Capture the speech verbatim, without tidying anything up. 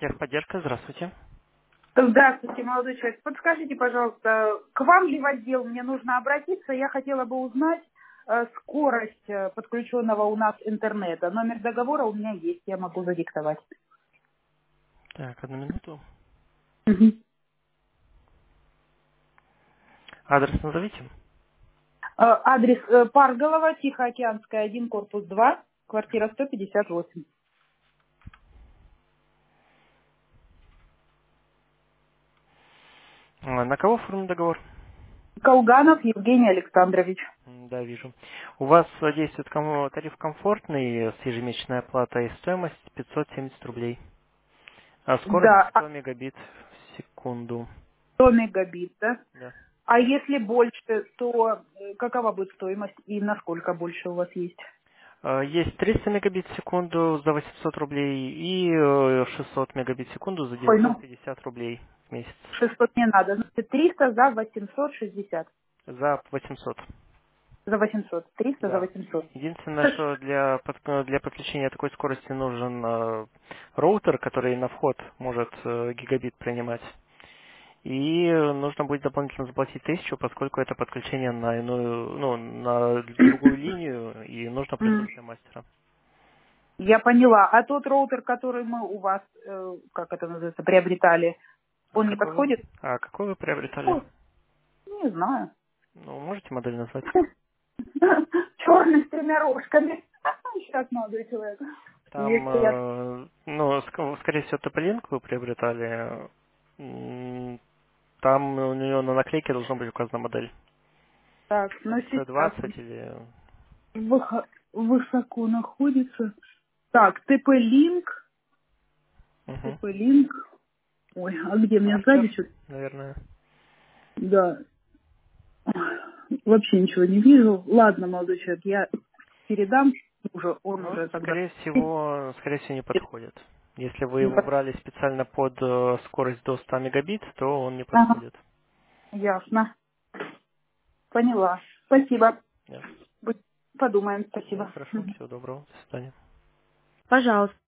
Техподдержка, здравствуйте. Здравствуйте, молодой человек. Подскажите, пожалуйста, к вам ли в отдел мне нужно обратиться? Я хотела бы узнать э, скорость э, подключенного у нас интернета. Номер договора у меня есть, я могу задиктовать. Так, одну минуту. Мгм. Адрес назовите. Э, адрес э, Парголова, Тихоокеанская, один, корпус два, квартира сто пятьдесят восемь. А, На кого оформлен договор? Колганов Евгений Александрович. М, Да, вижу. У вас э, действует ком- тариф комфортный с ежемесячной оплатой, стоимость пятьсот семьдесят рублей. А скорость Да, а сто мегабит в секунду. сто мегабит, да? Да. А если больше, то э, какова будет стоимость и насколько больше у вас есть? А, Есть триста мегабит в секунду за восемьсот рублей и э, шестьсот мегабит в секунду за Ой, девятьсот ну, пятьдесят рублей в месяц. шестьсот не надо. Значит, триста за восемьсот шестьдесят. За восемьсот. За восемьсот. триста за Да. восемьсот. Единственное, что для, под- для подключения такой скорости нужен э, роутер, который на вход может э, гигабит принимать. И нужно будет дополнительно заплатить тысячу, поскольку это подключение на иную, ну, на другую линию, и нужно М, присутствие мастера. Я поняла. А тот роутер, который мы у вас, э, как это называется, приобретали, А он не какой вы, подходит? а какой вы приобретали? Ой, не знаю. Ну, можете модель назвать? Черный с тремя рожками. Сейчас молодой человек. Там, Если я... э, ну, ск- скорее всего, топ-линк вы приобретали. М, Там у нее на наклейке должна быть указана модель. Так, ну С сейчас двадцать или... высо- высоко находится. Так, ТП-линк. Угу. ТП-линк. Ой, а где мне Мастер, сзади что-то? наверное. Да. Вообще ничего не вижу. Ладно, молодой человек, я передам уже, он Ну, уже тогда скорее всего, скорее всего, не подходит. Если вы не его под- брали специально под э, скорость до ста мегабит, то он не Ага, подходит. ясно. Поняла. Спасибо. Да. Будь- Подумаем. Да, Спасибо. хорошо. Мгм. Всего доброго. До свидания. Пожалуйста.